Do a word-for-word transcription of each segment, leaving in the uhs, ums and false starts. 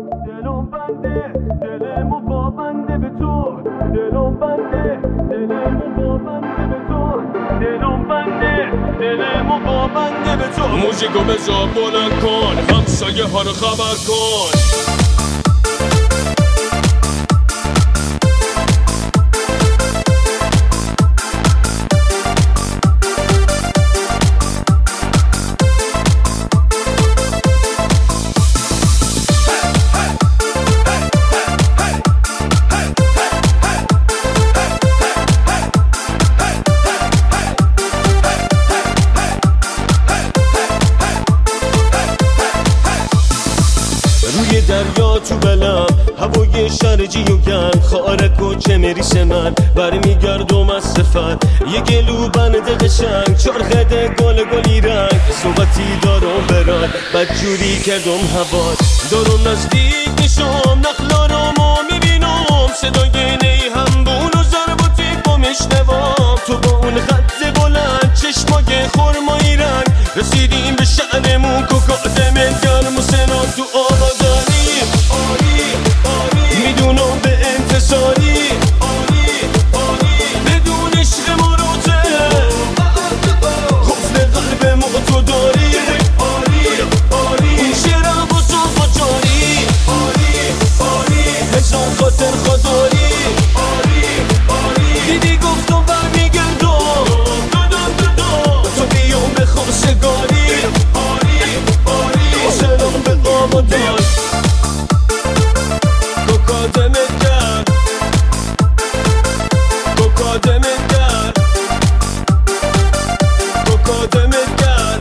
دلم بنده دلمو پابنده به تو، دلم بنده دلمو پابنده به تو، دلم بنده دلمو پابنده به تو. موزیکو بذار بلند کن، همسایه ها رو خبر کن. روی دریا تو بلم هوای شرجی و گرم، خارک و چمریس من برمیگردم از سفر. یه گلو بنده قشنگ چرخده گل گلی رنگ، صحبتی دارم برن بدجوری کردم هوا. دارم نزدیک میشم نخلارمو میبینم، صدای نی همبون و ضرب و تیپ و میشنوم. تو با اون خط بلند چشمای خرمایی رنگ، رسیدیم به شهرمون کوکادمن گرم و سنا تو آبادانی. میدونم به انتظاری بدون عشق مروته خفل قلب ما تو داری. اون شعرم با صفا جاری، هزار خاطر خداری. دیدی گفتم برمیگردم تو بیام به خواستگاری. سلام به آبادان کوکادمت کرد، کوکادمت کرد، کوکادمت کرد.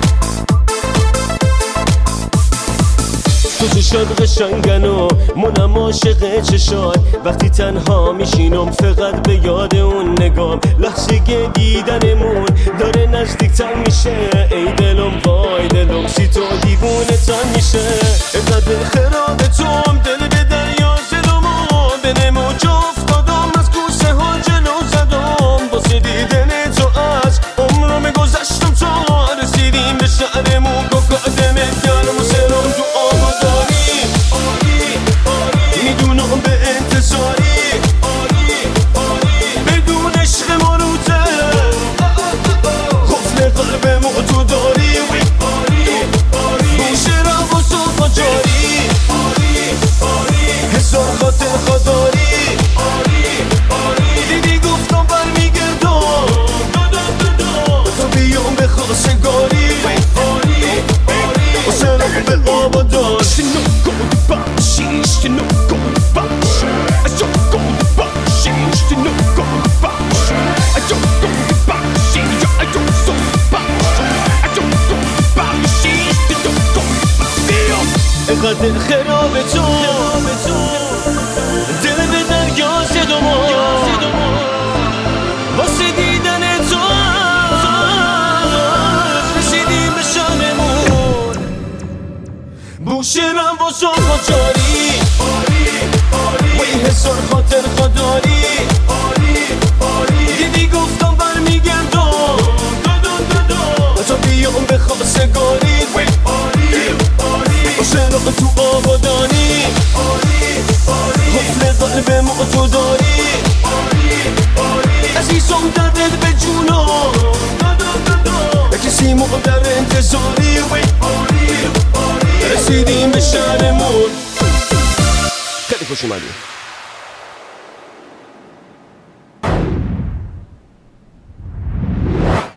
تو چشات قشنگن و منم عاشق چشات، وقتی تنها میشینم فقط به یاد اون نگام. لحظه دیدنمون داره نزدیکتر میشه، ای دلم وای دلم سی تو دیوونه تن میشه. اینقدر خراب توم دل به دریا زدم و به نمو جا افتادم، از کوسه ها جلو زدم. واسه دیدن تو از عمرم گذشتم تا رسیدیم به شهرمون کوکادمت گرم و سرم تو آبادانی. میدونم به انتظاری بدون عشق مروته خفل قلب ما تو داری. اون شعرم با صفا جاری، هزار خاطر خداری. دیدی گفتم برمیگردم تو بیام به خواستگاری. و سلام به آبادان. اینقدر خراب تو دل به دریا زدم و واسه دیدن تو رسیدیم به شهرمون. بوشرم با صفا جاری، وی هزار خاطر خداری. دیدی گفتم برمیگردم تو بیام به خواستگاری. سراغ تو آبادانی، خفل قلب ما تو داری. عزیزم دردت به جونم کسی ما در انتظاری. رسیدیم به شهرمون. خیلی خوش اومدی.